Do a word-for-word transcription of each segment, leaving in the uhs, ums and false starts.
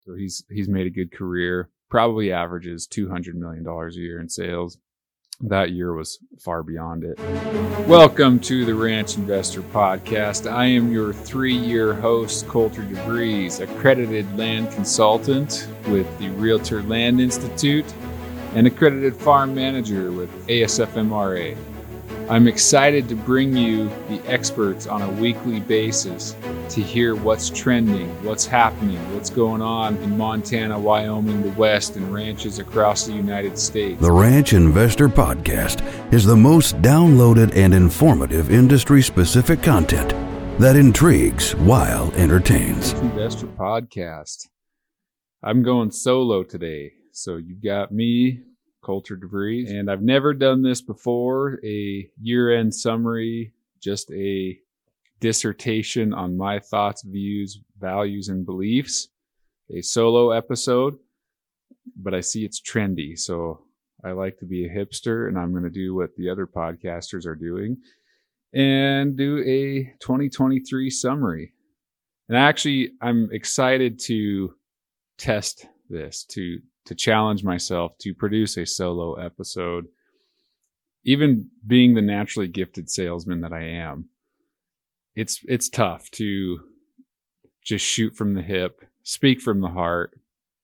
So he's he's made a good career, probably averages two hundred million dollars a year in sales. That year was far beyond it. Welcome to the Ranch Investor Podcast. I am your three-year host, Colter DeVries, accredited land consultant with the Realtor Land Institute and accredited farm manager with A S F M R A. I'm excited to bring you the experts on a weekly basis to hear what's trending, what's happening, what's going on in Montana, Wyoming, the West, and ranches across the United States. The Ranch Investor Podcast is the most downloaded and informative industry-specific content that intrigues while entertains. Investor Podcast. I'm going solo today, so you've got me, Colter DeVries, and I've never done this before, a year-end summary, just a dissertation on my thoughts, views, values, and beliefs, a solo episode, but I see it's trendy, so I like to be a hipster, and I'm going to do what the other podcasters are doing and do a twenty twenty-three summary. And actually, I'm excited to test this, to to challenge myself to produce a solo episode, even being the naturally gifted salesman that I am. It's it's tough to just shoot from the hip, speak from the heart,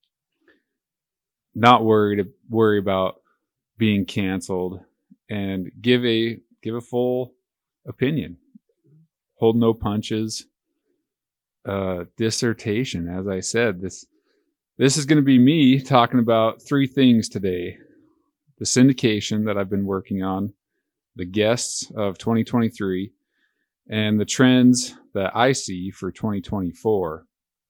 not worry to worry about being canceled, and give a give a full opinion. Hold no punches. Uh, dissertation, as I said, this this is going to be me talking about three things today: the syndication that I've been working on, the guests of twenty twenty-three, and the trends that I see for twenty twenty-four.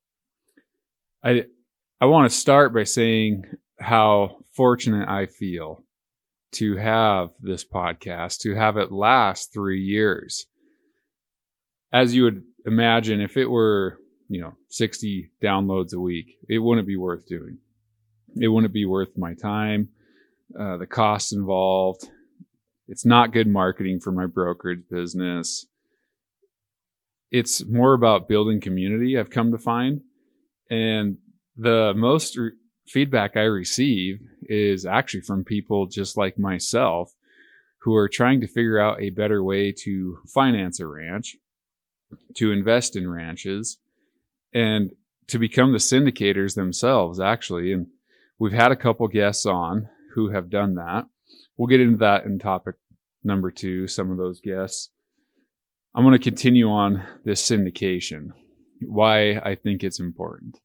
I I want to start by saying how fortunate I feel to have this podcast, to have it last three years. As you would imagine, if it were, you know, sixty downloads a week, it wouldn't be worth doing. It wouldn't be worth my time, uh, the costs involved. It's not good marketing for my brokerage business. It's more about building community, I've come to find. And the most re- feedback I receive is actually from people just like myself who are trying to figure out a better way to finance a ranch, to invest in ranches, and to become the syndicators themselves, actually. And we've had a couple guests on who have done that. We'll get into that in topic number two, some of those guests. I'm going to continue on this syndication, why I think it's important.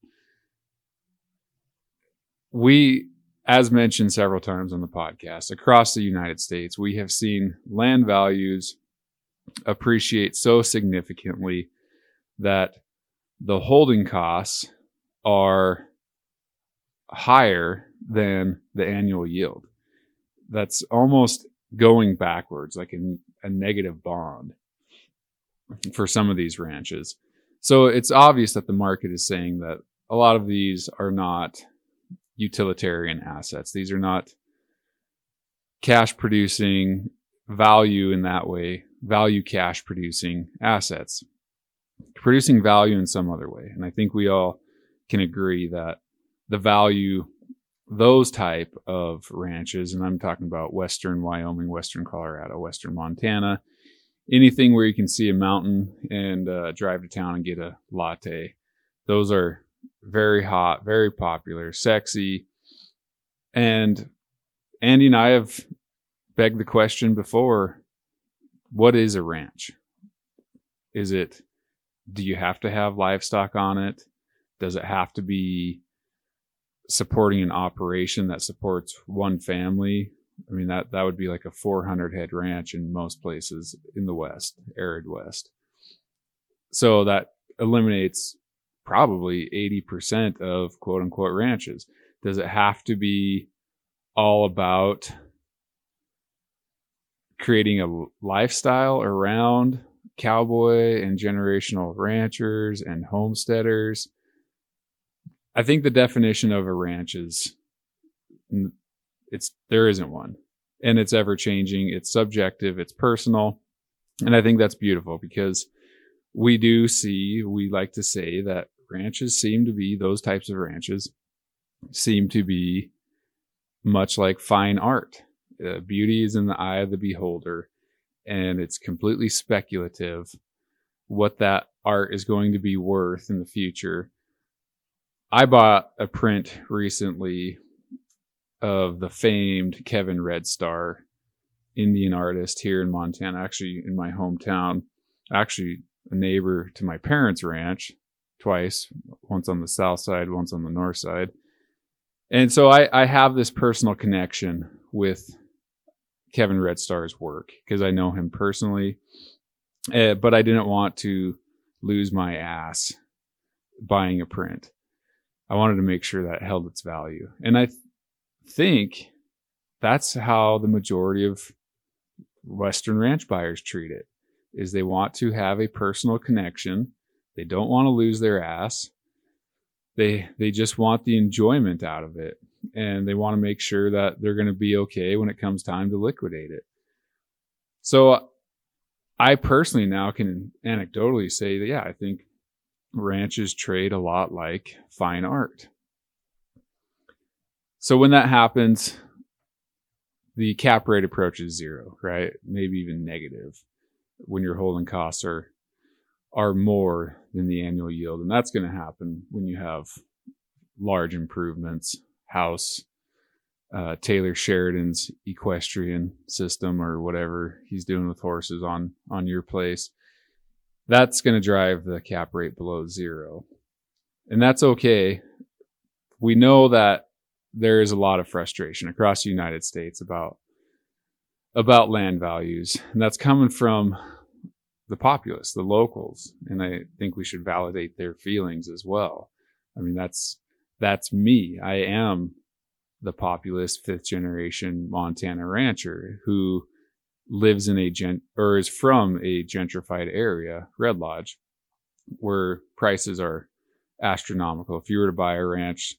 We, as mentioned several times on the podcast, across the United States, we have seen land values appreciate so significantly that the holding costs are higher than the annual yield. That's almost going backwards, like a, a negative bond for some of these ranches. So it's obvious that the market is saying that a lot of these are not utilitarian assets. These are not cash producing value in that way, value cash producing assets, producing value in some other way. And I think we all can agree that the value, those type of ranches, and I'm talking about Western Wyoming, Western Colorado, Western Montana, anything where you can see a mountain and uh, drive to town and get a latte. Those are very hot, very popular, sexy. And Andy and I have begged the question before, what is a ranch? Is it, do you have to have livestock on it? Does it have to be supporting an operation that supports one family? I mean, that, that would be like a four hundred head ranch in most places in the West, arid West. So that eliminates probably eighty percent of quote unquote ranches. Does it have to be all about creating a lifestyle around cowboy and generational ranchers and homesteaders? I think the definition of a ranch is it's, there isn't one, and it's ever changing. It's subjective. It's personal. And I think that's beautiful because we do see, we like to say that ranches seem to be, those types of ranches seem to be much like fine art. Uh, beauty is in the eye of the beholder, and it's completely speculative what that art is going to be worth in the future. I bought a print recently of the famed Kevin Red Star, Indian artist here in Montana, actually in my hometown, actually a neighbor to my parents' ranch twice, once on the south side, once on the north side. And so I, I have this personal connection with Kevin Red Star's work because I know him personally, uh, but I didn't want to lose my ass buying a print. I wanted to make sure that held its value. And I th- think that's how the majority of Western ranch buyers treat it, is they want to have a personal connection. They don't want to lose their ass. They they just want the enjoyment out of it. And they want to make sure that they're going to be okay when it comes time to liquidate it. So I personally now can anecdotally say that, yeah, I think ranches trade a lot like fine art. So when that happens, the cap rate approaches zero, right? Maybe even negative when your holding costs are are more than the annual yield. And that's going to happen when you have large improvements, house, uh, Taylor Sheridan's equestrian system or whatever he's doing with horses on, on your place. That's going to drive the cap rate below zero. And that's okay. We know that there is a lot of frustration across the United States about, about land values. And that's coming from the populace, the locals. And I think we should validate their feelings as well. I mean, that's, that's me. I am the populist fifth generation Montana rancher who lives in a gent or is from a gentrified area, Red Lodge, where prices are astronomical. If you were to buy a ranch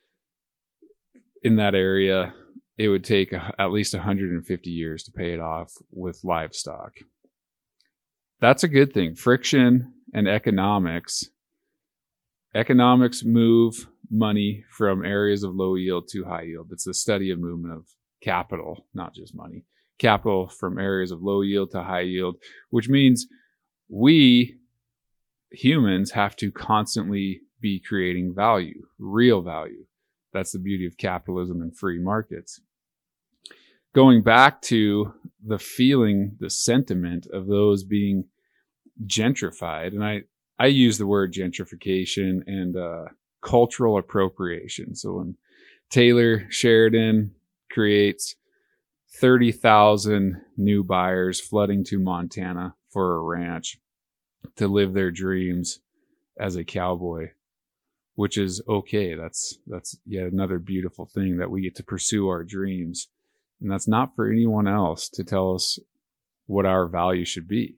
in that area, it would take a, at least one hundred fifty years to pay it off with livestock. That's a good thing. Friction and economics. Economics move money from areas of low yield to high yield. It's the study of movement of capital, not just money. Capital from areas of low yield to high yield, which means we humans have to constantly be creating value, real value. That's the beauty of capitalism and free markets. Going back to the feeling, the sentiment of those being gentrified, and I, I use the word gentrification and uh, cultural appropriation. So when Taylor Sheridan creates thirty thousand new buyers flooding to Montana for a ranch to live their dreams as a cowboy, which is okay. That's, that's yet another beautiful thing that we get to pursue our dreams. And that's not for anyone else to tell us what our value should be.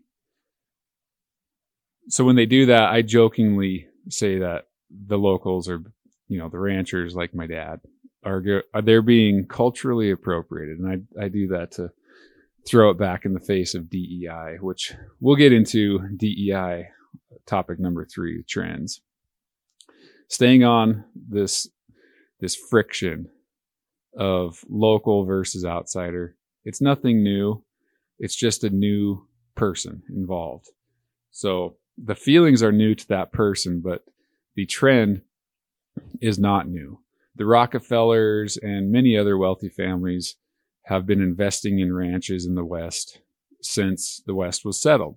So when they do that, I jokingly say that the locals are, you know, the ranchers like my dad are, go- are they're being culturally appropriated. And I, I do that to throw it back in the face of D E I, which we'll get into D E I topic number three, trends. Staying on this, this friction of local versus outsider. It's nothing new. It's just a new person involved. So the feelings are new to that person, but the trend is not new. The Rockefellers and many other wealthy families have been investing in ranches in the West since the West was settled.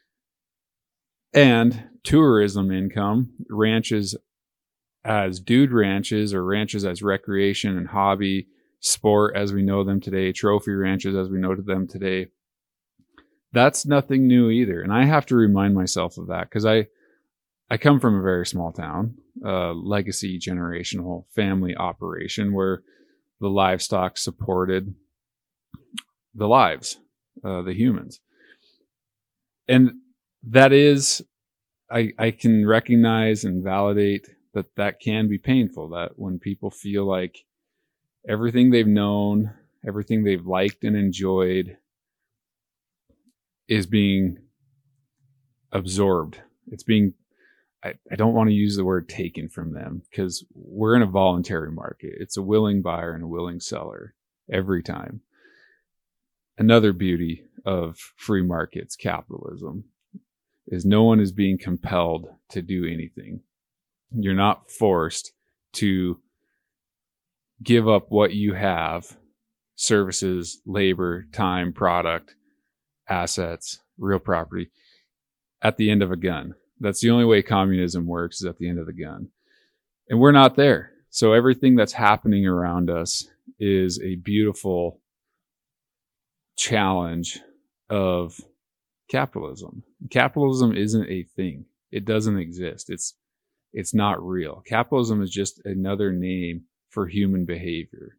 And tourism income, ranches as dude ranches or ranches as recreation and hobby, sport as we know them today, trophy ranches as we know them today, that's nothing new either. And I have to remind myself of that because I, I come from a very small town, uh, legacy generational family operation where the livestock supported the lives, uh, the humans. And that is, I, I can recognize and validate that that can be painful, that when people feel like everything they've known, everything they've liked and enjoyed is being absorbed. It's being, I, I don't want to use the word taken from them, because we're in a voluntary market. It's a willing buyer and a willing seller every time. Another beauty of free markets, capitalism, is no one is being compelled to do anything. You're not forced to give up what you have, services, labor, time, product, assets, real property, at the end of a gun. That's the only way communism works, is at the end of the gun. And we're not there. So everything that's happening around us is a beautiful challenge of capitalism. Capitalism isn't a thing. It doesn't exist. It's it's not real. Capitalism is just another name for human behavior.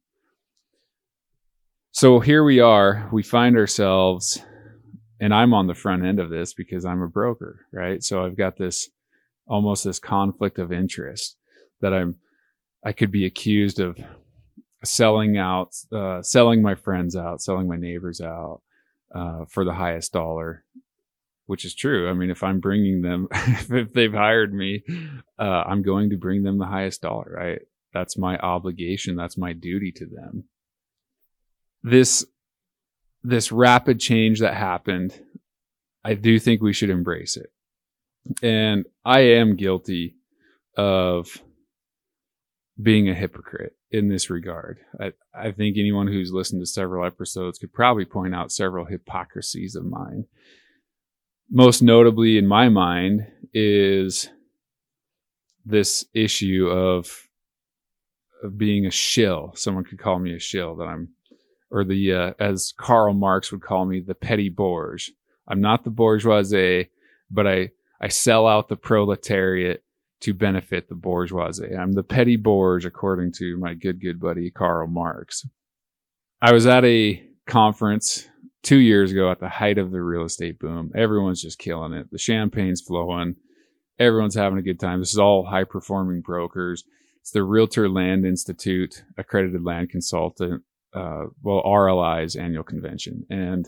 So here we are, we find ourselves, and I'm on the front end of this because I'm a broker, right? So I've got this, almost this conflict of interest that I'm, I could be accused of selling out, uh, selling my friends out, selling my neighbors out, uh, for the highest dollar, which is true. I mean, if I'm bringing them, if they've hired me, uh, I'm going to bring them the highest dollar, right? That's my obligation. That's my duty to them. This, this rapid change that happened, I do think we should embrace it. And I am guilty of being a hypocrite in this regard. I, I think anyone who's listened to several episodes could probably point out several hypocrisies of mine. Most notably in my mind is this issue of, of being a shill. Someone could call me a shill, that I'm, or the, uh, as Karl Marx would call me, the petty bourge. I'm not the bourgeoisie, but I, I sell out the proletariat to benefit the bourgeoisie. I'm the petty bourge, according to my good, good buddy, Karl Marx. I was at a conference two years ago at the height of the real estate boom. Everyone's just killing it. The champagne's flowing. Everyone's having a good time. This is all high performing brokers. It's the Realtor Land Institute, accredited land consultant, uh, well, R L I's annual convention. And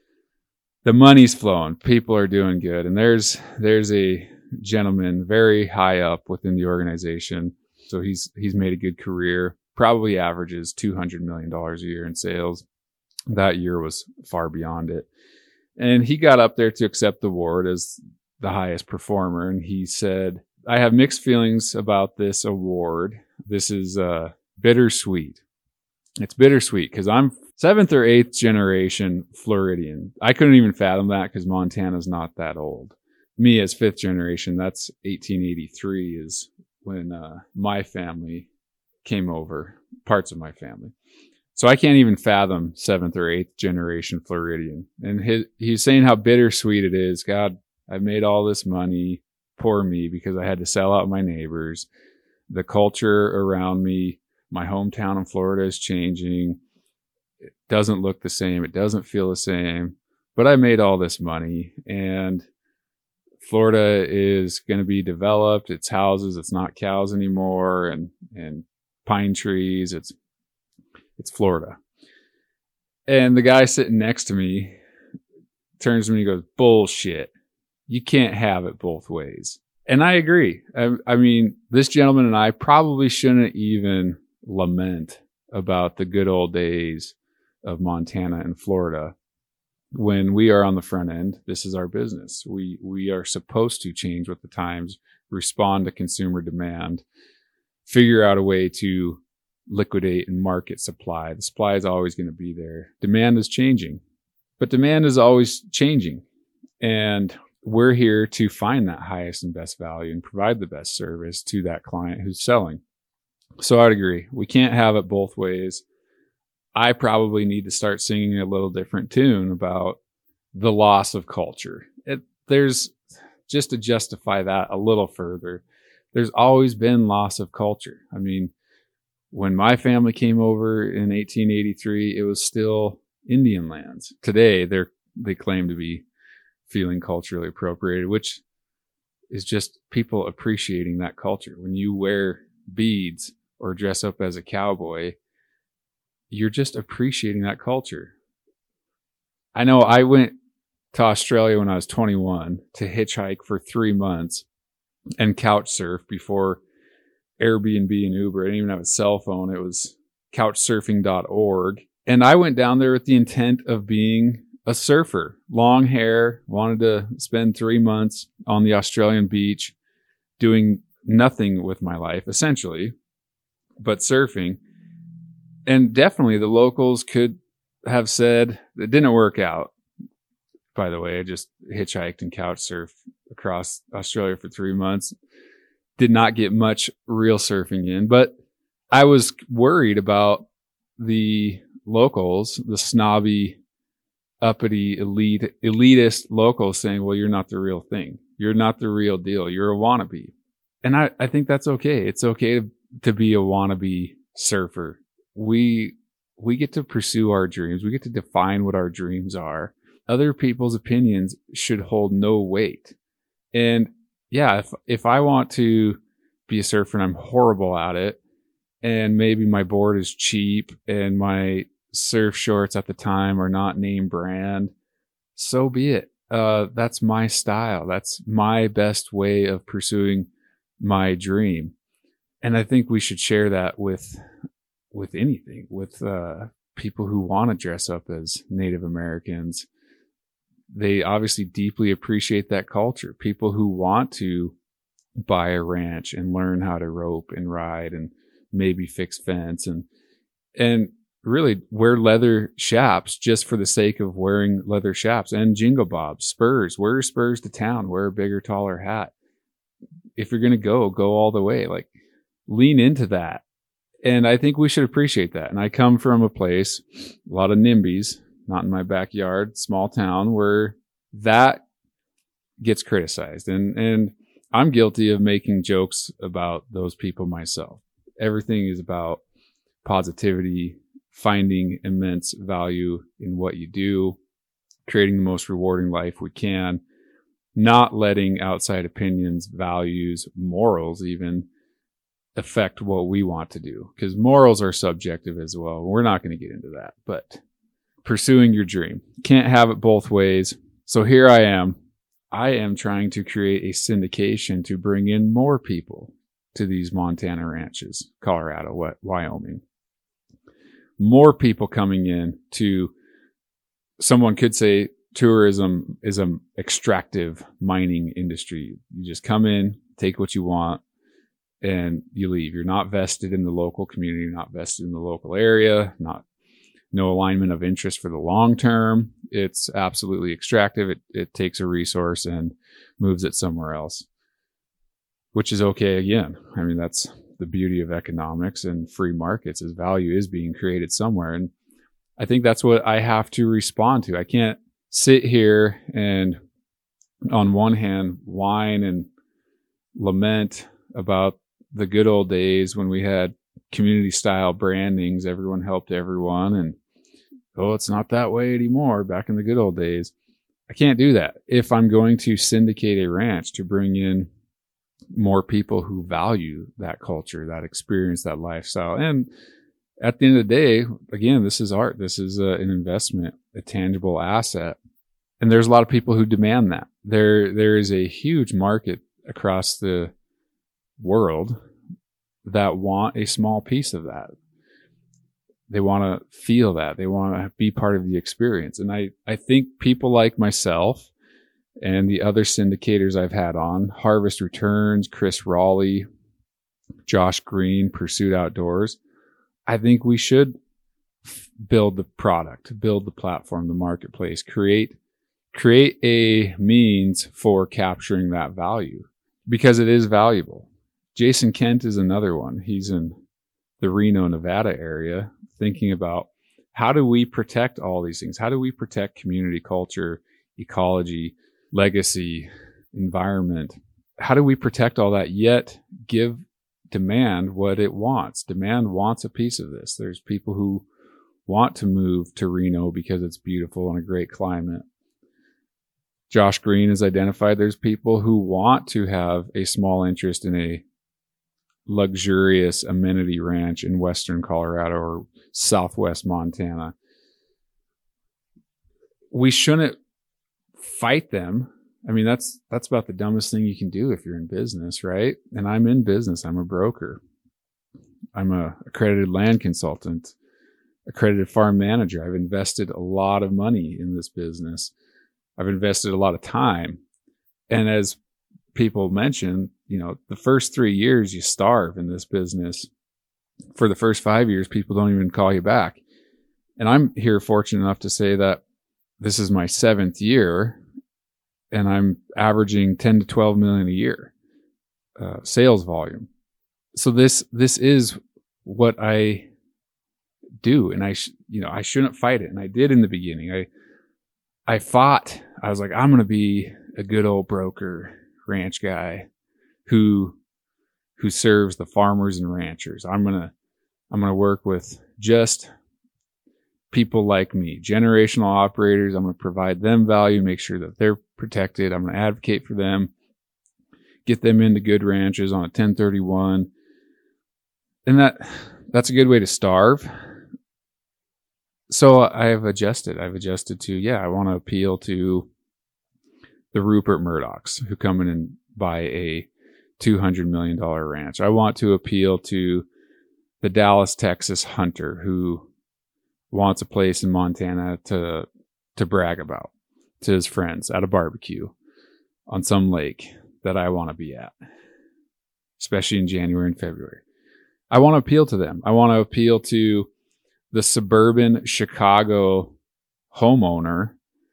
the money's flowing. People are doing good. And there's, there's a gentleman very high up within the organization. So he's, he's made a good career, probably averages two hundred million dollars a year in sales. That year was far beyond it. And he got up there to accept the award as the highest performer. And he said, I have mixed feelings about this award. This is uh, bittersweet. It's bittersweet because I'm seventh or eighth generation Floridian. I couldn't even fathom that because Montana's not that old. Me as fifth generation, that's eighteen eighty-three is when uh, my family came over, parts of my family. So I can't even fathom seventh or eighth generation Floridian. And his, he's saying how bittersweet it is. God, I've made all this money, poor me, because I had to sell out my neighbors. The culture around me, my hometown in Florida is changing. It doesn't look the same. It doesn't feel the same. But I made all this money, and Florida is going to be developed. It's houses. It's not cows anymore, and, and pine trees. It's, it's Florida. And the guy sitting next to me turns to me and goes, bullshit. You can't have it both ways. And I agree. I, I mean, this gentleman and I probably shouldn't even lament about the good old days of Montana and Florida. When we are on the front end, this is our business. We we are supposed to change with the times, respond to consumer demand, figure out a way to liquidate and market supply. The supply is always going to be there. Demand is changing, but demand is always changing. And we're here to find that highest and best value and provide the best service to that client who's selling. So I'd agree. We can't have it both ways. I probably need to start singing a little different tune about the loss of culture. It, there's, just to justify that a little further, there's always been loss of culture. I mean, when my family came over in eighteen eighty-three, it was still Indian lands. Today, they're, they claim to be feeling culturally appropriated, which is just people appreciating that culture. When you wear beads or dress up as a cowboy, you're just appreciating that culture. I know I went to Australia when I was twenty-one to hitchhike for three months and couch surf before Airbnb and Uber. I didn't even have a cell phone. It was couch surfing dot org. And I went down there with the intent of being a surfer. Long hair, wanted to spend three months on the Australian beach doing nothing with my life, essentially, but surfing. And definitely the locals could have said, it didn't work out. By the way, I just hitchhiked and couch surfed across Australia for three months. Did not get much real surfing in, but I was worried about the locals, the snobby, uppity, elite, elitist locals saying, well, you're not the real thing. You're not the real deal. You're a wannabe. And I, I think that's okay. It's okay to, to be a wannabe surfer. We, we get to pursue our dreams. We get to define what our dreams are. Other people's opinions should hold no weight. And yeah, if, if I want to be a surfer and I'm horrible at it, and maybe my board is cheap and my surf shorts at the time are not name brand, so be it. Uh, that's my style. That's my best way of pursuing my dream. And I think we should share that with, with anything, with, uh, people who want to dress up as Native Americans. They obviously deeply appreciate that culture. People who want to buy a ranch and learn how to rope and ride and maybe fix fence and, and really wear leather chaps just for the sake of wearing leather chaps, and jingle bobs, spurs, wear spurs to town, wear a bigger, taller hat. If you're going to go, go all the way, like lean into that. And I think we should appreciate that. And I come from a place, a lot of NIMBYs, not in my backyard, small town, where that gets criticized. And, and I'm guilty of making jokes about those people myself. Everything is about positivity, finding immense value in what you do, creating the most rewarding life we can, not letting outside opinions, values, morals even affect what we want to do, because morals are subjective as well. We're not going to get into that, but pursuing your dream, can't have it both ways. So here I am. I am trying to create a syndication to bring in more people to these Montana ranches, Colorado, Wyoming. More people coming in to, someone could say tourism is an extractive mining industry. You just come in, take what you want, and you leave. You're not vested in the local community, not vested in the local area, not no alignment of interest for the long term. It's absolutely extractive. It, it takes a resource and moves it somewhere else, which is okay again. I mean, that's the beauty of economics and free markets, is value is being created somewhere. And I think that's what I have to respond to. I can't sit here and on one hand whine and lament about the good old days when we had community style brandings, everyone helped everyone, and oh, it's not that way anymore back in the good old days. I can't do that. If I'm going to syndicate a ranch to bring in more people who value that culture, that experience, that lifestyle. And at the end of the day, again, this is art. This is uh, an investment, a tangible asset. And there's a lot of people who demand that. There, there is a huge market across the world that want a small piece of that. They want to feel that. They want to be part of the experience. And I, I think people like myself and the other syndicators I've had on, Harvest Returns, Chris Raleigh, Josh Green, Pursuit Outdoors, I think we should f- build the product, build the platform, the marketplace, create, create a means for capturing that value, because it is valuable. Jason Kent is another one. He's in the Reno, Nevada area, thinking about how do we protect all these things? How do we protect community, culture, ecology, legacy, environment? How do we protect all that, yet give demand what it wants? Demand wants a piece of this. There's people who want to move to Reno because it's beautiful and a great climate. Josh Green has identified there's people who want to have a small interest in a luxurious amenity ranch in western Colorado or southwest Montana. We shouldn't fight them. I mean, that's, that's about the dumbest thing you can do if you're in business, right? And I'm in business. I'm a broker. I'm a accredited land consultant, accredited farm manager. I've invested a lot of money in this business. I've invested a lot of time. And as people mention, you know, the first three years you starve in this business. For the first five years, people don't even call you back. And I'm here fortunate enough to say that this is my seventh year and I'm averaging ten to twelve million a year, uh, sales volume. So this, this is what I do. And I, sh- you know, I shouldn't fight it. And I did in the beginning. I, I fought. I was like, I'm going to be a good old broker ranch guy who, who serves the farmers and ranchers. I'm going to, I'm going to work with just people like me, generational operators. I'm going to provide them value, make sure that they're protected. I'm going to advocate for them, get them into good ranches on a ten thirty-one. And that, that's a good way to starve. So I've adjusted. I've adjusted to, yeah, I want to appeal to the Rupert Murdochs who come in and buy a two hundred million dollars ranch. I want to appeal to the Dallas, Texas hunter who wants a place in Montana to, to brag about to his friends at a barbecue on some lake that I want to be at, especially in January and February. I want to appeal to them. I want to appeal to the suburban Chicago homeowner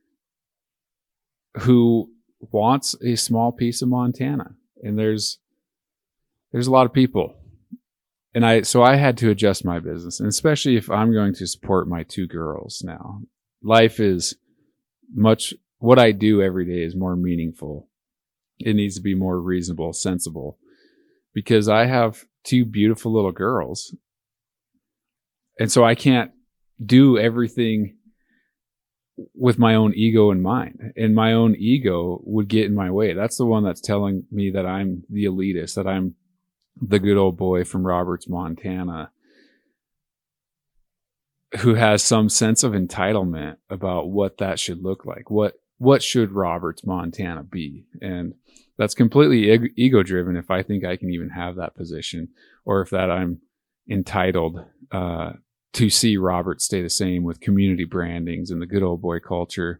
who wants a small piece of Montana. And there's, there's a lot of people. And I, so I had to adjust my business, and especially if I'm going to support my two girls now. Life is much, what I do every day is more meaningful. It needs to be more reasonable, sensible, because I have two beautiful little girls. And so I can't do everything with my own ego in mind, and my own ego would get in my way. That's the one that's telling me that I'm the elitist, that I'm the good old boy from Roberts, Montana, who has some sense of entitlement about what that should look like. What, what should Roberts, Montana be? And that's completely ego driven. If I think I can even have that position, or if that I'm entitled, uh, to see Roberts stay the same with community brandings and the good old boy culture,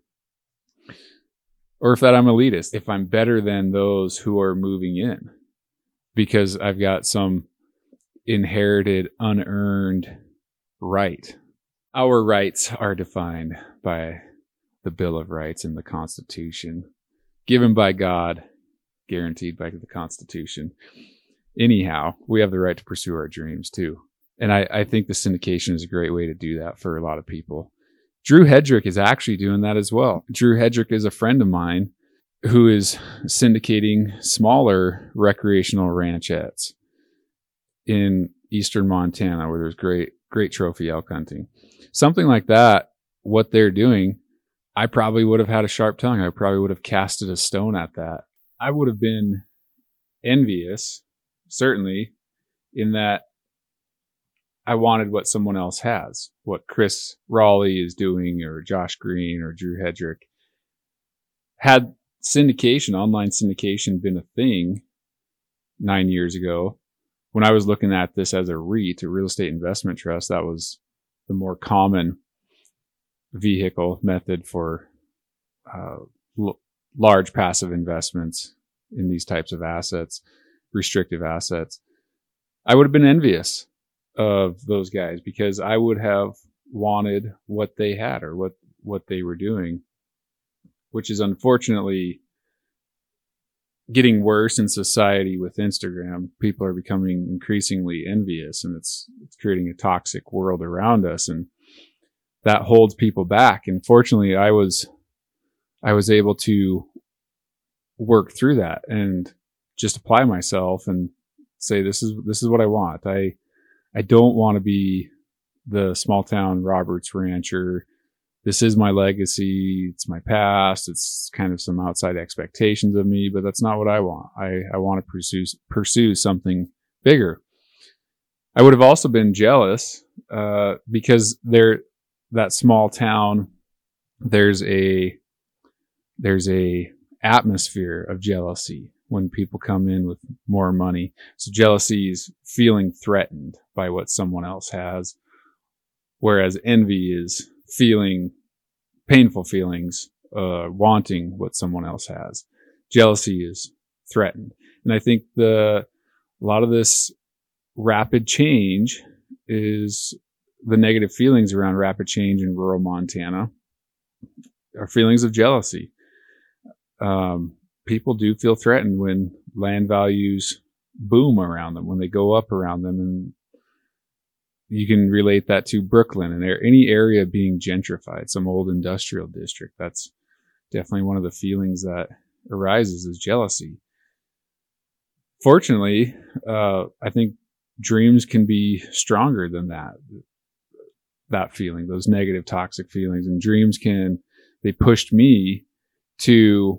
or if that I'm elitist, if I'm better than those who are moving in because I've got some inherited, unearned right. Our rights are defined by the Bill of Rights and the Constitution, given by God, guaranteed by the Constitution. Anyhow, we have the right to pursue our dreams too. And I, I think the syndication is a great way to do that for a lot of people. Drew Hedrick is actually doing that as well. Drew Hedrick is a friend of mine who is syndicating smaller recreational ranchettes in eastern Montana where there's great, great trophy elk hunting. Something like that, what they're doing, I probably would have had a sharp tongue. I probably would have casted a stone at that. I would have been envious, certainly, in that I wanted what someone else has, what Chris Raleigh is doing, or Josh Green, or Drew Hedrick. Had syndication, online syndication, been a thing nine years ago, when I was looking at this as a REIT, a real estate investment trust, that was the more common vehicle method for uh, l- large passive investments in these types of assets, restrictive assets. I would have been envious of those guys because I would have wanted what they had or what, what they were doing, which is unfortunately getting worse in society with Instagram. People are becoming increasingly envious, and it's, it's creating a toxic world around us, and that holds people back. And fortunately, I was, I was able to work through that and just apply myself and say, this is, this is what I want. I, I don't want to be the small town Roberts rancher. This is my legacy. It's my past. It's kind of some outside expectations of me, but that's not what I want. I, I want to pursue, pursue something bigger. I would have also been jealous, uh, because there, that small town, there's a, there's a atmosphere of jealousy when people come in with more money. So jealousy is feeling threatened by what someone else has, whereas envy is feeling painful feelings, uh, wanting what someone else has. Jealousy is threatened. And I think the, a lot of this rapid change is the negative feelings around rapid change in rural Montana are feelings of jealousy. Um, people do feel threatened when land values boom around them, when they go up around them. And you can relate that to Brooklyn and any area being gentrified, some old industrial district. That's definitely one of the feelings that arises, is jealousy. Fortunately, uh, I think dreams can be stronger than that, that feeling, those negative toxic feelings. And dreams can, they pushed me to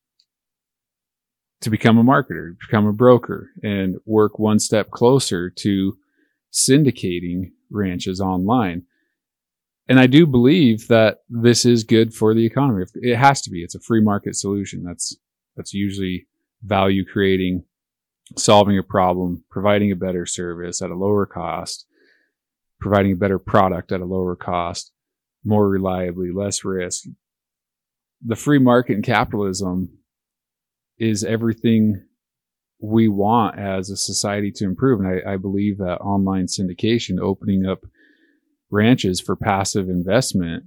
to become a marketer, become a broker, and work one step closer to syndicating ranches online. And I do believe that this is good for the economy. It has to be. It's a free market solution. That's that's usually value creating, solving a problem, providing a better service at a lower cost, providing a better product at a lower cost, more reliably, less risk. The free market and capitalism is everything we want as a society to improve. And I, I believe that online syndication, opening up ranches for passive investment,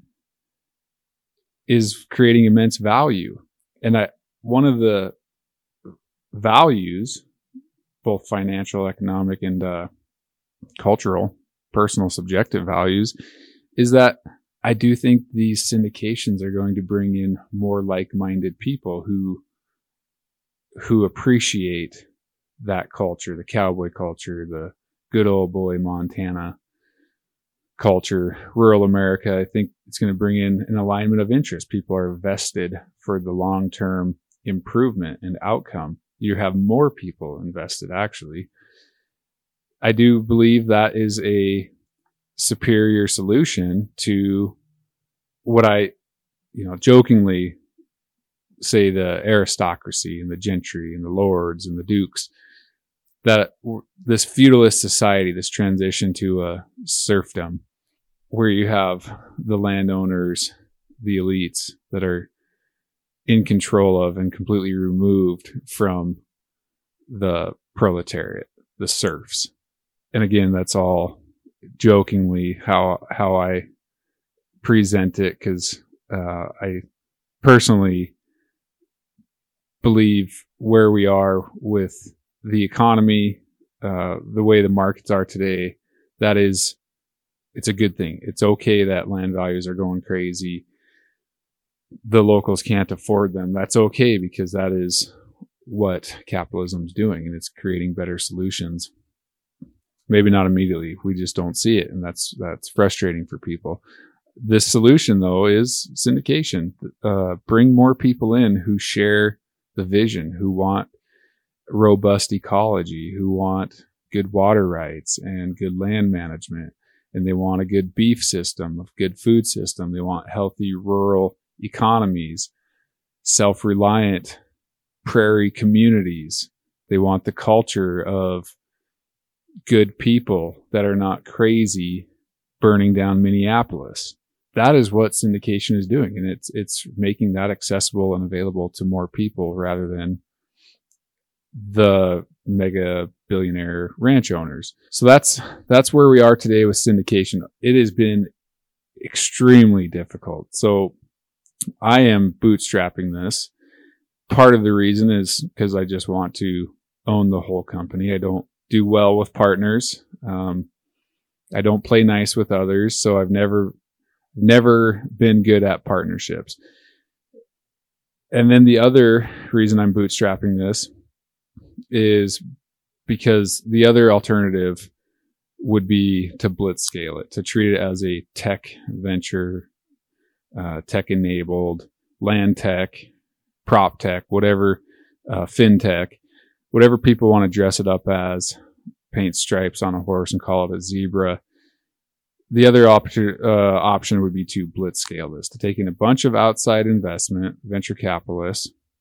is creating immense value. And I, one of the values, both financial, economic, and uh, cultural, personal, subjective values, is that I do think these syndications are going to bring in more like-minded people who who appreciate that culture, the cowboy culture, the good old boy Montana culture, rural America. I think it's going to bring in an alignment of interest. People are vested for the long-term improvement and outcome. You have more people invested, actually. I do believe that is a superior solution to what I, you know, jokingly say the aristocracy and the gentry and the lords and the dukes, that this feudalist society, this transition to a serfdom, where you have the landowners, the elites that are in control of and completely removed from the proletariat, the serfs. And again, that's all jokingly how how I present it, because uh, I personally believe where we are with the economy, uh, the way the markets are today, that is, it's a good thing. It's okay that land values are going crazy. The locals can't afford them. That's okay, because that is what capitalism's doing, and it's creating better solutions. Maybe not immediately. We just don't see it, and that's that's frustrating for people. This solution, though, is syndication. Uh, bring more people in who share the vision, who want robust ecology, who want good water rights and good land management, and they want a good beef system, a good food system. They want healthy rural economies, self-reliant prairie communities. They want the culture of good people that are not crazy burning down Minneapolis. That is what syndication is doing, and it's it's making that accessible and available to more people rather than the mega billionaire ranch owners. So that's that's where we are today with syndication. It has been extremely difficult. So I am bootstrapping this. Part of the reason is because I just want to own the whole company. I don't do well with partners. Um, I don't play nice with others, so I've never never been good at partnerships. And then the other reason I'm bootstrapping this is because the other alternative would be to blitz scale it, to treat it as a tech venture, uh, tech enabled, land tech, prop tech, whatever, uh, fintech, whatever people want to dress it up as, paint stripes on a horse and call it a zebra. The other op- uh, option would be to blitz scale this, to take in a bunch of outside investment, venture capitalists,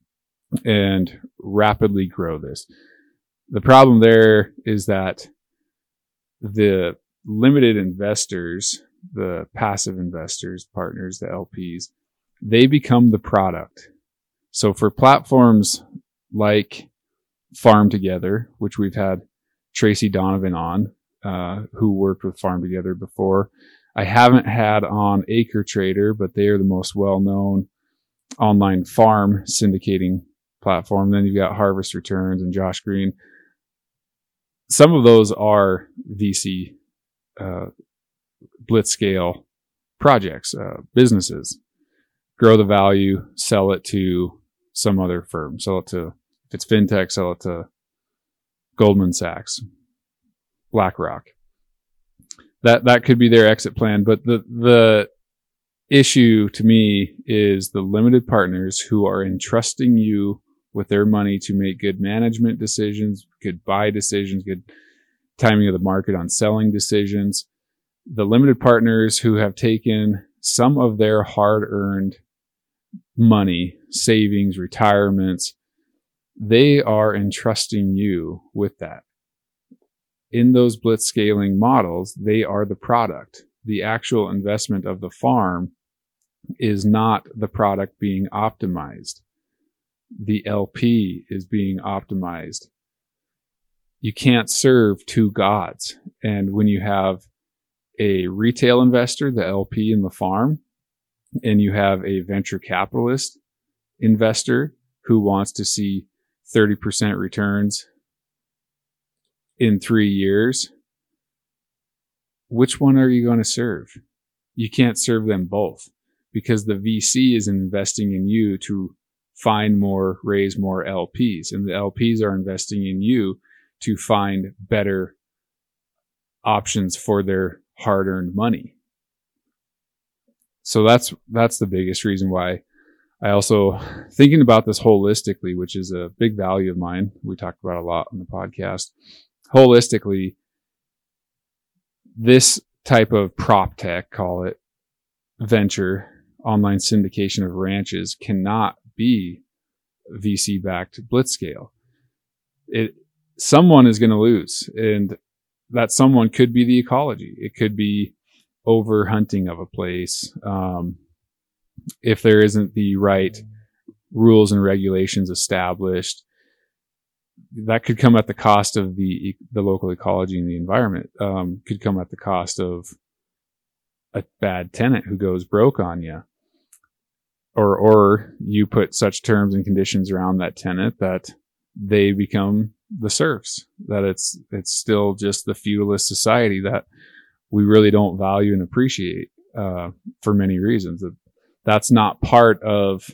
and rapidly grow this. The problem there is that the limited investors, the passive investors, partners, the L Ps, they become the product. So for platforms like Farm Together, which we've had Tracy Donovan on, uh, who worked with Farm Together before. I haven't had on Acre Trader, but they are the most well-known online farm syndicating platform. Then you've got Harvest Returns and Josh Green. Some of those are V C uh, blitzscale projects, uh, businesses. Grow the value, sell it to some other firm. Sell it to, if it's fintech, sell it to Goldman Sachs, BlackRock. That that could be their exit plan. But the the issue to me is the limited partners who are entrusting you with their money to make good management decisions, good buy decisions, good timing of the market on selling decisions. The limited partners who have taken some of their hard-earned money, savings, retirements, they are entrusting you with that. In those blitzscaling models, they are the product. The actual investment of the farm is not the product being optimized. The L P is being optimized. You can't serve two gods. And when you have a retail investor, the L P in the farm, and you have a venture capitalist investor who wants to see thirty percent returns in three years, which one are you going to serve? You can't serve them both, because the V C is investing in you to find more, raise more L Ps, and the L Ps are investing in you to find better options for their hard-earned money. So that's that's the biggest reason why I also, thinking about this holistically, which is a big value of mine, we talked about a lot on the podcast, holistically, this type of prop tech, call it venture, online syndication of ranches, cannot be V C-backed blitzscale. It, someone is going to lose, and that someone could be the ecology. It could be over hunting of a place. Um, if there isn't the right rules and regulations established, that could come at the cost of the the local ecology and the environment. Um, could come at the cost of a bad tenant who goes broke on you, or or you put such terms and conditions around that tenant that they become the serfs. That it's it's still just the feudalist society that we really don't value and appreciate uh, for many reasons. That's not part of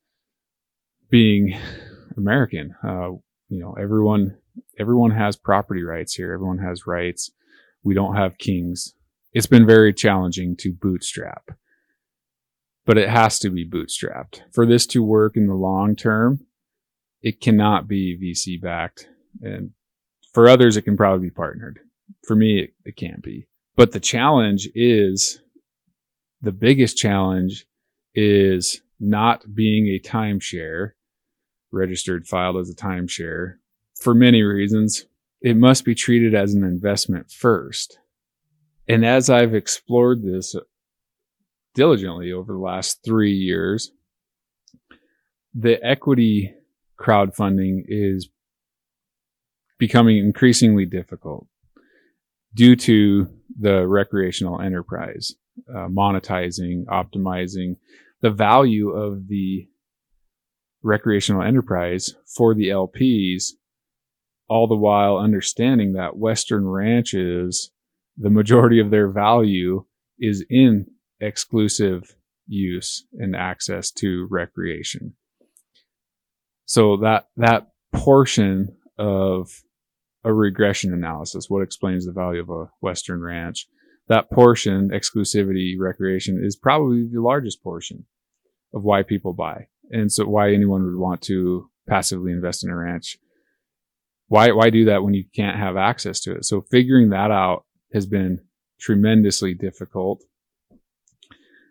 being American. Uh, you know, everyone, everyone has property rights here. Everyone has rights. We don't have kings. It's been very challenging to bootstrap, but it has to be bootstrapped for this to work in the long term. It cannot be V C backed, and for others, it can probably be partnered. For me, it, it can't be. But the challenge is, the biggest challenge is not being a timeshare, registered, filed as a timeshare. For many reasons, it must be treated as an investment first. And as I've explored this diligently over the last three years, the equity crowdfunding is becoming increasingly difficult due to the recreational enterprise, uh, monetizing, optimizing the value of the recreational enterprise for the L Ps, all the while understanding that Western ranches, the majority of their value is in exclusive use and access to recreation. So that that portion of a regression analysis, what explains the value of a Western ranch, that portion, exclusivity, recreation, is probably the largest portion of why people buy. And so why anyone would want to passively invest in a ranch. Why, why do that when you can't have access to it? So figuring that out has been tremendously difficult.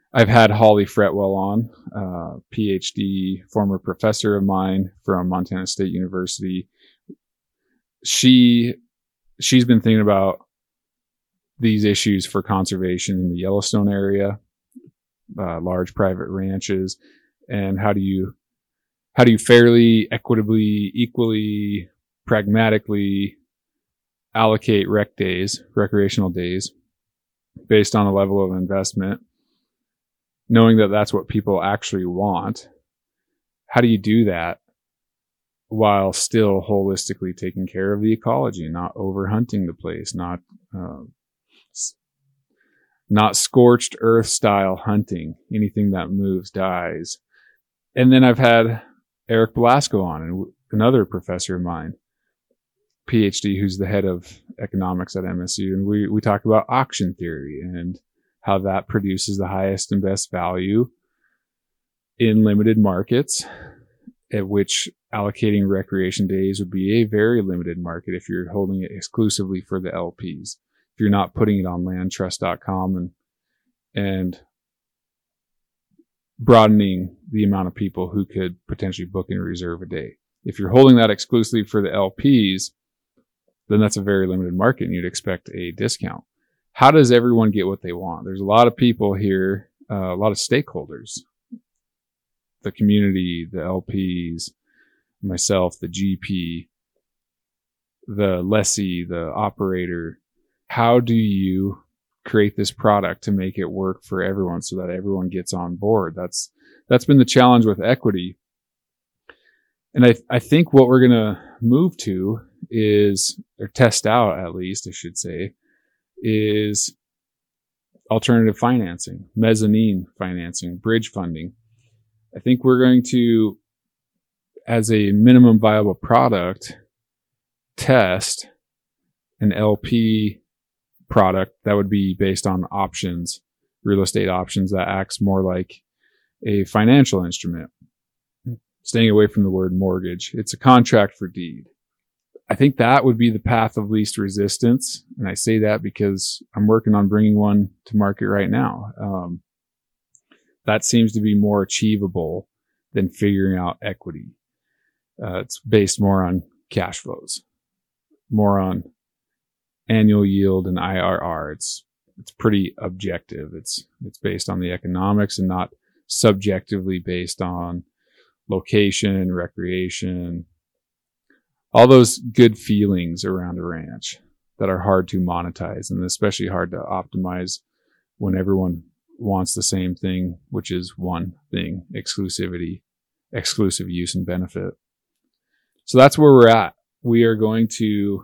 I've had Holly Fretwell on, uh, P H D, former professor of mine from Montana State University. She, she's been thinking about these issues for conservation in the Yellowstone area, uh, large private ranches, and how do you, how do you fairly, equitably, equally, pragmatically allocate rec days, recreational days, based on a level of investment, knowing that that's what people actually want. How do you do that while still holistically taking care of the ecology, not overhunting the place, not, uh, not scorched earth style hunting? Anything that moves dies. And then I've had Eric Belasco on, and another professor of mine, P H D, who's the head of economics at M S U. And we, we talk about auction theory and how that produces the highest and best value in limited markets, at which allocating recreation days would be a very limited market if you're holding it exclusively for the L Ps. If you're not putting it on land trust dot com and, and broadening the amount of people who could potentially book and reserve a day. If you're holding that exclusively for the L Ps, then that's a very limited market and you'd expect a discount. How does everyone get what they want? There's a lot of people here, uh, a lot of stakeholders, the community, the L Ps, myself, the G P, the lessee, the operator. How do you create this product to make it work for everyone so that everyone gets on board? That's, that's been the challenge with equity. And I, I think what we're going to move to is, or test out at least, I should say, is alternative financing, mezzanine financing, bridge funding. I think we're going to, as a minimum viable product, test an L P product that would be based on options, real estate options, that acts more like a financial instrument. Staying away from the word mortgage. It's a contract for deed. I think that would be the path of least resistance. And I say that because I'm working on bringing one to market right now. Um, that seems to be more achievable than figuring out equity. Uh, it's based more on cash flows, more on annual yield and I R R. It's, it's pretty objective. It's, it's based on the economics and not subjectively based on location, recreation, all those good feelings around a ranch that are hard to monetize and especially hard to optimize when everyone wants the same thing, which is one thing: exclusivity, exclusive use and benefit. So that's where we're at. We are going to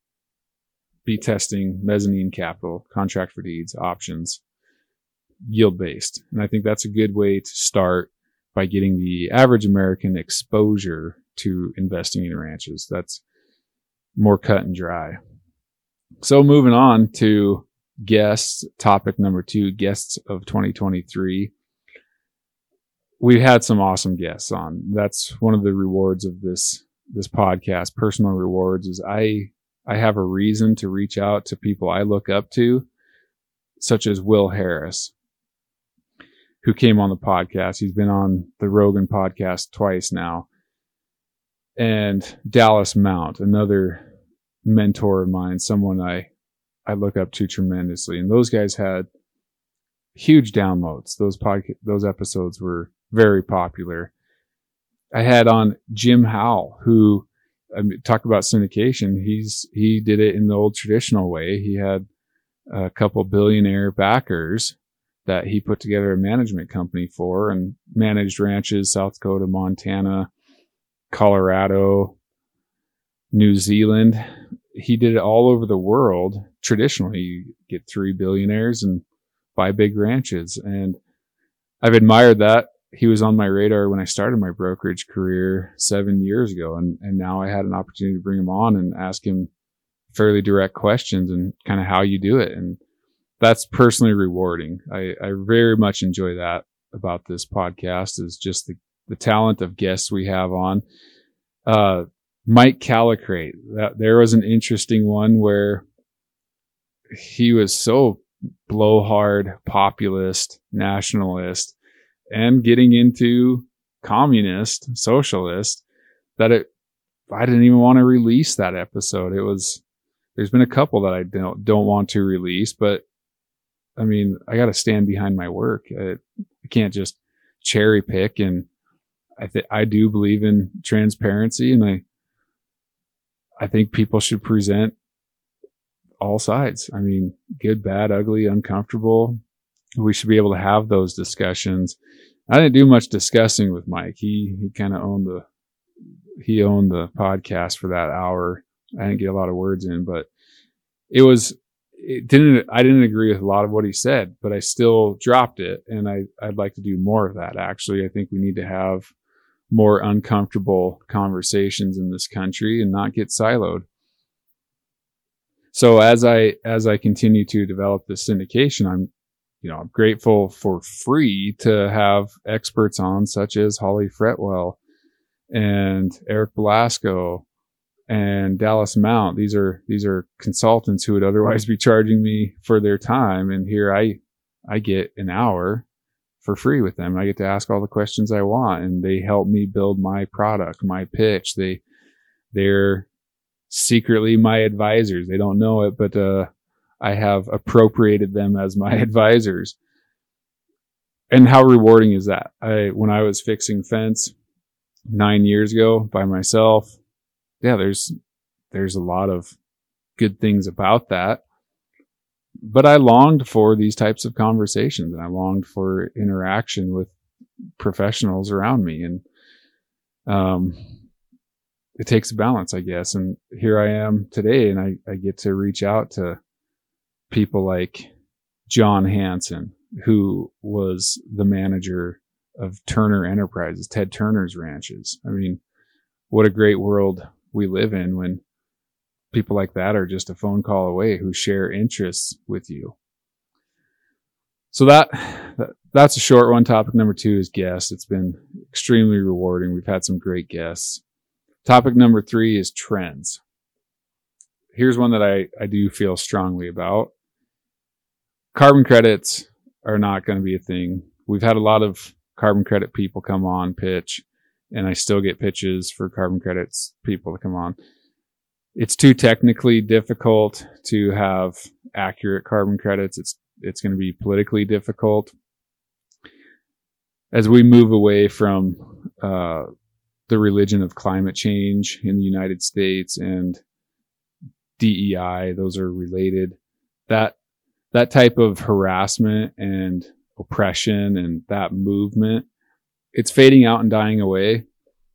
be testing mezzanine capital, contract for deeds, options, yield based. And I think that's a good way to start by getting the average American exposure to investing in ranches. That's more cut and dry. So moving on to guests, topic number two, guests of twenty twenty-three. We've had some awesome guests on. That's one of the rewards of this, this podcast, personal rewards, is I, I have a reason to reach out to people I look up to, such as Will Harris, who came on the podcast. He's been on the Rogan podcast twice now. And Dallas Mount, another mentor of mine, someone I, I look up to tremendously. And those guys had huge downloads. Those podca- those episodes were very popular. I had on Jim Howell, who I mean, talk about syndication. He's, he did it in the old traditional way. He had a couple billionaire backers that he put together a management company for and managed ranches, South Dakota, Montana, Colorado, New Zealand. He did it all over the world. Traditionally, you get three billionaires and buy big ranches. And I've admired that. He was on my radar when I started my brokerage career seven years ago. And, and now I had an opportunity to bring him on and ask him fairly direct questions and kind of how you do it. And that's personally rewarding. I, I very much enjoy that about this podcast, is just the, the talent of guests we have on. Uh, Mike Calicrate, that there was an interesting one where he was so blowhard, populist, nationalist, and getting into communist, socialist, that it, I didn't even want to release that episode. It was, there's been a couple that I don't, don't want to release, but I mean, I got to stand behind my work. I, I can't just cherry pick. And I think I do believe in transparency, and I, I think people should present all sides. I mean, good, bad, ugly, uncomfortable. We should be able to have those discussions. I didn't do much discussing with Mike. He, he kind of owned the, he owned the podcast for that hour. I didn't get a lot of words in, but it was, it didn't, I didn't agree with a lot of what he said, but I still dropped it. And I, I'd like to do more of that. Actually, I think we need to have more uncomfortable conversations in this country and not get siloed. So as I, as I continue to develop this syndication, I'm, you know, I'm grateful for free to have experts on, such as Holly Fretwell and Eric Belasco and Dallas Mount. These are, these are consultants who would otherwise be charging me for their time. And here I, I get an hour for free with them. I get to ask all the questions I want, and they help me build my product, my pitch. They, they're secretly my advisors. They don't know it, but, uh, I have appropriated them as my advisors. And how rewarding is that? I, when I was fixing fence nine years ago by myself, yeah, there's, there's a lot of good things about that, but I longed for these types of conversations, and I longed for interaction with professionals around me. And, um, it takes a balance, I guess. And here I am today, and I, I get to reach out to people like John Hanson, who was the manager of Turner Enterprises, Ted Turner's ranches. I mean, what a great world we live in when people like that are just a phone call away, who share interests with you. So that, that's a short one. Topic number two is guests. It's been extremely rewarding. We've had some great guests. Topic number three is trends. Here's one that I, I do feel strongly about. Carbon credits are not going to be a thing. We've had a lot of carbon credit people come on pitch, and I still get pitches for carbon credits people to come on. It's too technically difficult to have accurate carbon credits. It's, it's going to be politically difficult. As we move away from, uh, the religion of climate change in the United States and D E I, those are related. That, that type of harassment and oppression and that movement, it's fading out and dying away.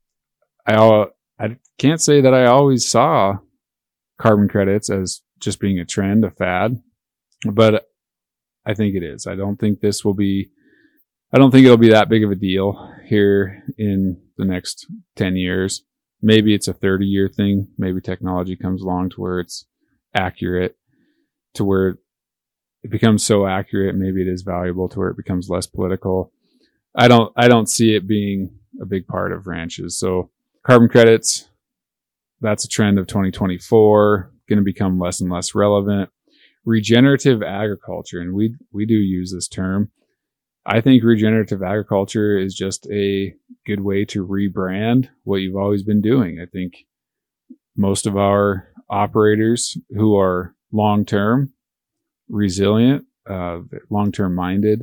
I, I can't say that I always saw carbon credits as just being a trend, a fad, but I think it is. I don't think this will be, I don't think it'll be that big of a deal here in the next ten years. Maybe it's a thirty year thing. Maybe technology comes along to where it's accurate, to where it becomes so accurate. Maybe it is valuable to where it becomes less political. I don't, I don't see it being a big part of ranches. So carbon credits, that's a trend of twenty twenty-four, going to become less and less relevant. Regenerative agriculture, and we, we do use this term. I think regenerative agriculture is just a good way to rebrand what you've always been doing. I think most of our operators who are long-term, resilient, uh, long-term minded,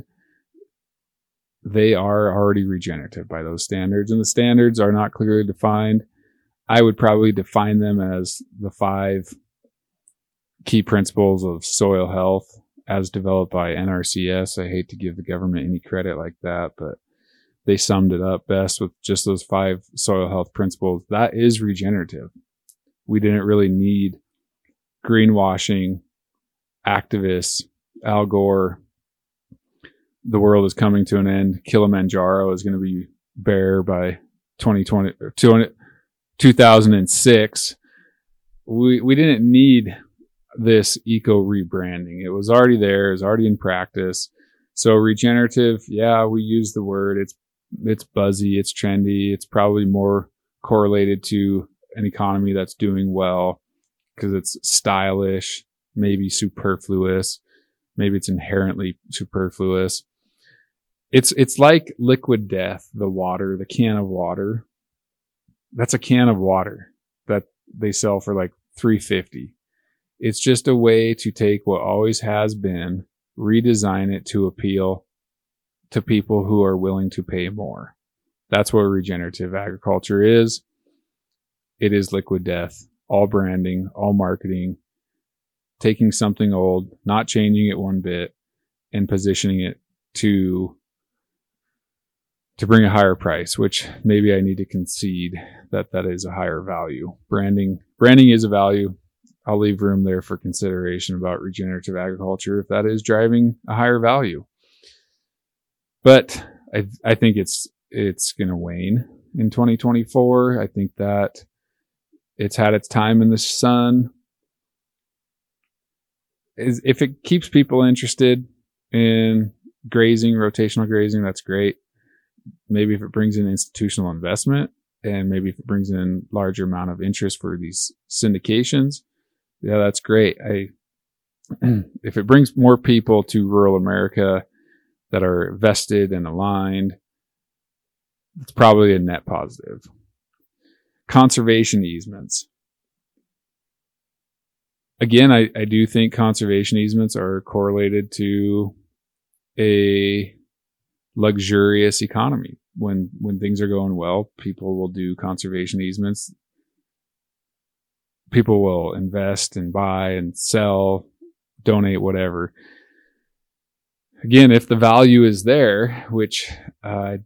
they are already regenerative by those standards, and the standards are not clearly defined. I would probably define them as the five key principles of soil health as developed by N R C S. I hate to give the government any credit like that, but they summed it up best with just those five soil health principles. That is regenerative. We didn't really need greenwashing, activists, Al Gore. The world is coming to an end. Kilimanjaro is going to be bare by twenty twenty, two thousand six. We, we didn't need this eco rebranding. It was already there. It was already in practice. So regenerative, yeah, we use the word. It's, it's buzzy. It's trendy. It's probably more correlated to an economy that's doing well because it's stylish, maybe superfluous, maybe it's inherently superfluous. It's it's like Liquid Death, the water, the can of water. That's a can of water that they sell for like three fifty. It's just a way to take what always has been, redesign it to appeal to people who are willing to pay more. That's what regenerative agriculture is. It is Liquid Death, all branding, all marketing, taking something old, not changing it one bit, and positioning it to to bring a higher price, which maybe I need to concede that that is a higher value. Branding, branding is a value. I'll leave room there for consideration about regenerative agriculture if that is driving a higher value. But I, I think it's it's going to wane in twenty twenty-four. I think that it's had its time in the sun. Is if it keeps people interested in grazing, rotational grazing, that's great. Maybe if it brings in institutional investment, and maybe if it brings in larger amount of interest for these syndications, yeah, that's great. I, if it brings more people to rural America that are vested and aligned, it's probably a net positive. Conservation easements. Again, I, I do think conservation easements are correlated to a luxurious economy. When when things are going well, people will do conservation easements. People will invest and buy and sell, donate, whatever. Again, if the value is there, which uh,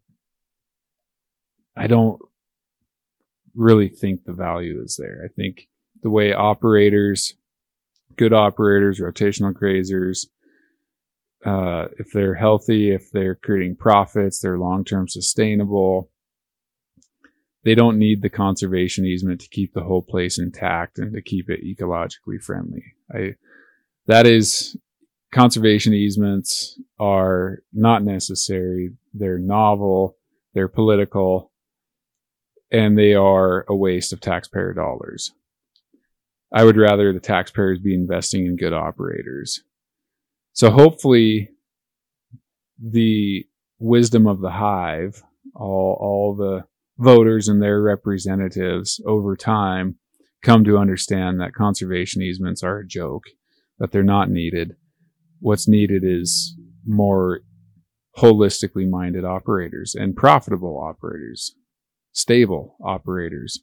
I don't really think the value is there. I think the way operators, good operators, rotational grazers, Uh, if they're healthy, if they're creating profits, they're long-term sustainable, they don't need the conservation easement to keep the whole place intact and to keep it ecologically friendly. I, that is, conservation easements are not necessary. They're novel, they're political, and they are a waste of taxpayer dollars. I would rather the taxpayers be investing in good operators. So hopefully the wisdom of the hive, all, all the voters and their representatives over time come to understand that conservation easements are a joke, that they're not needed. What's needed is more holistically minded operators and profitable operators, stable operators.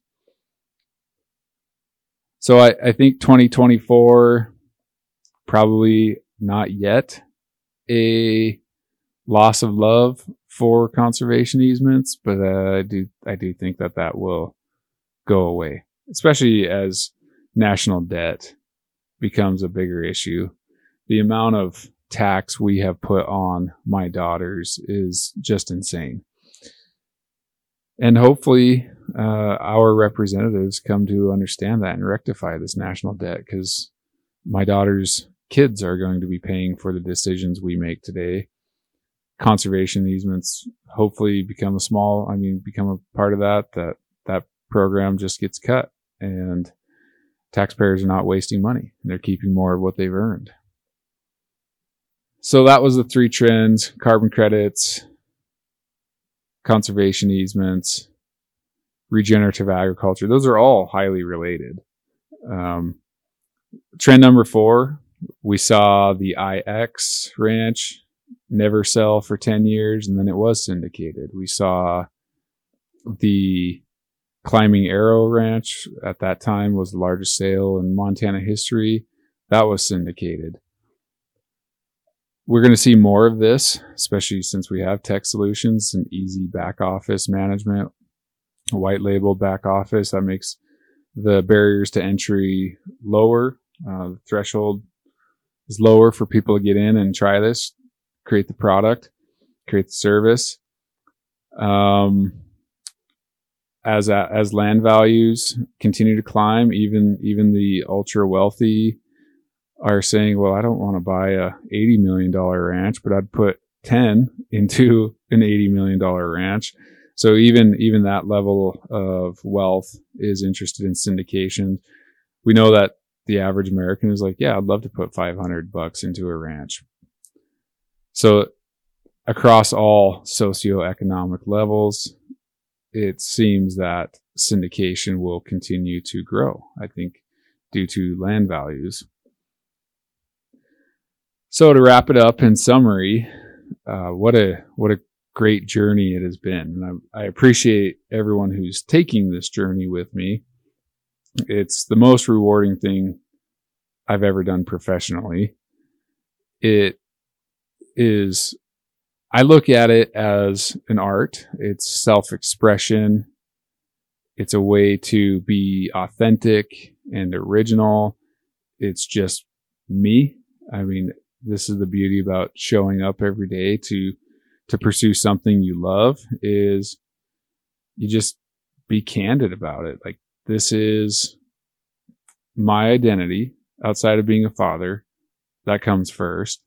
So I, I think twenty twenty-four probably not yet a loss of love for conservation easements, but uh, I do I do think that that will go away, especially as national debt becomes a bigger issue. The amount of tax we have put on my daughters is just insane. And hopefully uh, our representatives come to understand that and rectify this national debt, because my daughters' kids are going to be paying for the decisions we make today. Conservation easements hopefully become a small, I mean, become a part of that, that that program just gets cut and taxpayers are not wasting money. They're keeping more of what they've earned. So that was the three trends: carbon credits, conservation easements, regenerative agriculture. Those are all highly related. Um, trend number four, we saw the I X ranch never sell for ten years, and then it was syndicated. We saw the Climbing Arrow Ranch, at that time was the largest sale in Montana history. That was syndicated. We're going to see more of this, especially since we have tech solutions and easy back office management, white label back office. That makes the barriers to entry lower. Uh, the threshold is lower for people to get in and try this, create the product, create the service. Um, as uh, as land values continue to climb, even even the ultra wealthy are saying, well, I don't want to buy a eighty million dollars ranch, but I'd put ten into an eighty million dollars ranch. So even, even that level of wealth is interested in syndication. We know that the average American is like, yeah, I'd love to put five hundred bucks into a ranch. So across all socioeconomic levels, it seems that syndication will continue to grow, I think, due to land values. So to wrap it up, in summary, uh, what a what a great journey it has been. And I, I appreciate everyone who's taking this journey with me. It's the most rewarding thing I've ever done professionally. It is, I look at it as an art. It's self-expression. It's a way to be authentic and original. It's just me. I mean, this is the beauty about showing up every day to to pursue something you love, is you just be candid about it. Like, this is my identity outside of being a father. That comes first.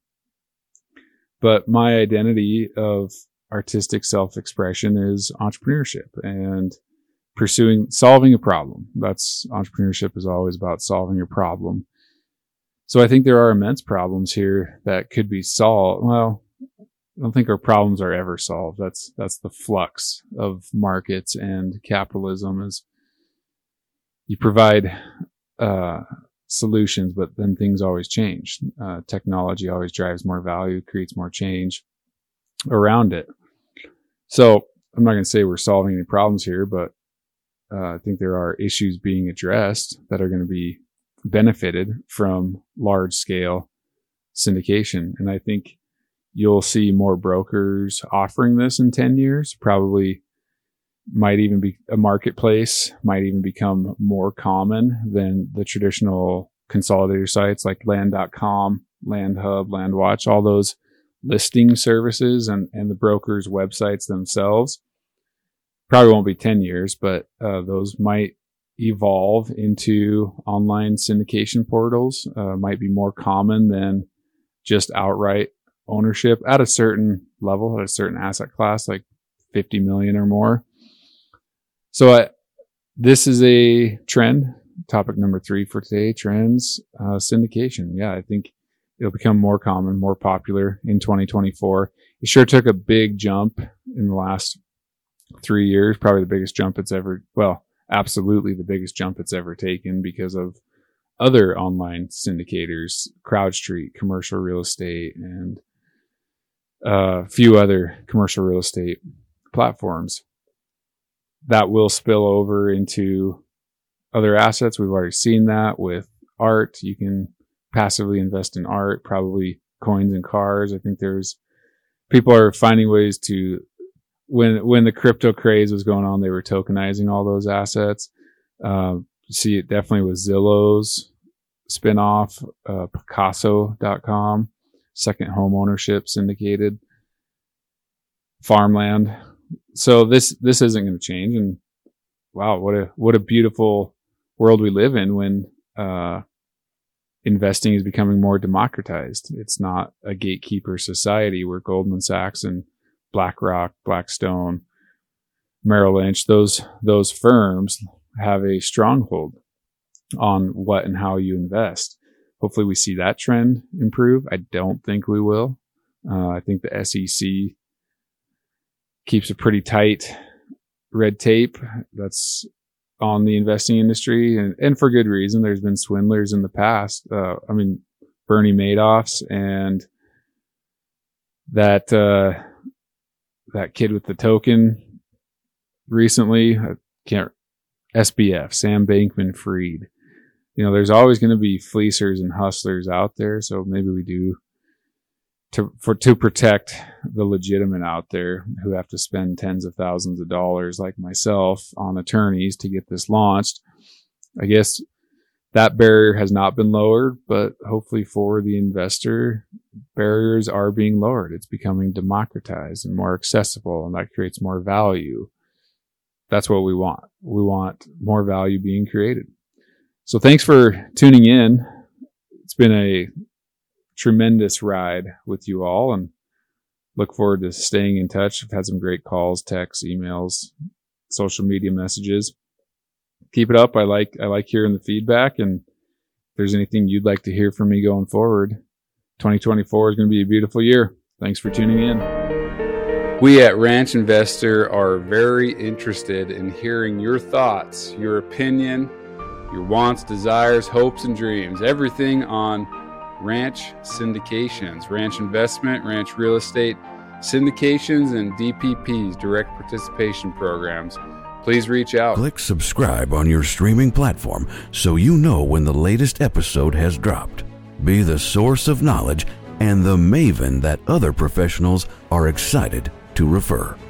But my identity of artistic self-expression is entrepreneurship and pursuing, solving a problem. That's, entrepreneurship is always about solving a problem. So I think there are immense problems here that could be solved. Well, I don't think our problems are ever solved. That's, that's the flux of markets and capitalism, is you provide, uh, solutions, but then things always change. Uh, technology always drives more value, creates more change around it. So I'm not going to say we're solving any problems here, but uh, I think there are issues being addressed that are going to be benefited from large scale syndication. And I think you'll see more brokers offering this in ten years, probably might even be a marketplace, might even become more common than the traditional consolidator sites like land dot com, LandHub, LandWatch, all those listing services and, and the brokers' websites themselves. Probably won't be ten years, but uh, those might evolve into online syndication portals, uh, might be more common than just outright ownership at a certain level, at a certain asset class, like fifty million or more. So uh, this is a trend. Topic number three for today, trends, uh, syndication. Yeah, I think it'll become more common, more popular in twenty twenty-four. It sure took a big jump in the last three years, probably the biggest jump it's ever, well, absolutely the biggest jump it's ever taken because of other online syndicators, CrowdStreet, Commercial Real Estate, and a few other commercial real estate platforms. That will spill over into other assets. We've already seen that with art. You can passively invest in art, probably coins and cars. I think there's people are finding ways to, when when the crypto craze was going on, they were tokenizing all those assets. Uh, you see it definitely with Zillow's spinoff, uh, Picasso dot com, second home ownership syndicated, farmland. So this this isn't going to change. And wow, what a what a beautiful world we live in when uh, investing is becoming more democratized. It's not a gatekeeper society where Goldman Sachs and BlackRock, Blackstone, Merrill Lynch, those those firms have a stronghold on what and how you invest. Hopefully we see that trend improve. I don't think we will. Uh, I think the S E C keeps a pretty tight red tape that's on the investing industry, and, and for good reason. There's been swindlers in the past. Uh, I mean, Bernie Madoff's and that uh, that kid with the token recently. I can't. S B F, Sam Bankman-Fried. You know, there's always going to be fleecers and hustlers out there. So maybe we do to for to protect the legitimate out there who have to spend tens of thousands of dollars, like myself, on attorneys to get this launched. I guess that barrier has not been lowered, but hopefully for the investor, barriers are being lowered. It's becoming democratized and more accessible, and that creates more value. That's what we want. We want more value being created. So thanks for tuning in. It's been a tremendous ride with you all, and look forward to staying in touch. I've had some great calls, texts, emails, social media messages. Keep it up. I like I like hearing the feedback, and if there's anything you'd like to hear from me going forward, twenty twenty-four is going to be a beautiful year. Thanks for tuning in. We at Ranch Investor are very interested in hearing your thoughts, your opinion, your wants, desires, hopes, and dreams, everything on ranch syndications, ranch investment, ranch real estate syndications, and D P Ps, direct participation programs. Please reach out. Click subscribe on your streaming platform so you know when the latest episode has dropped. Be the source of knowledge and the maven that other professionals are excited to refer.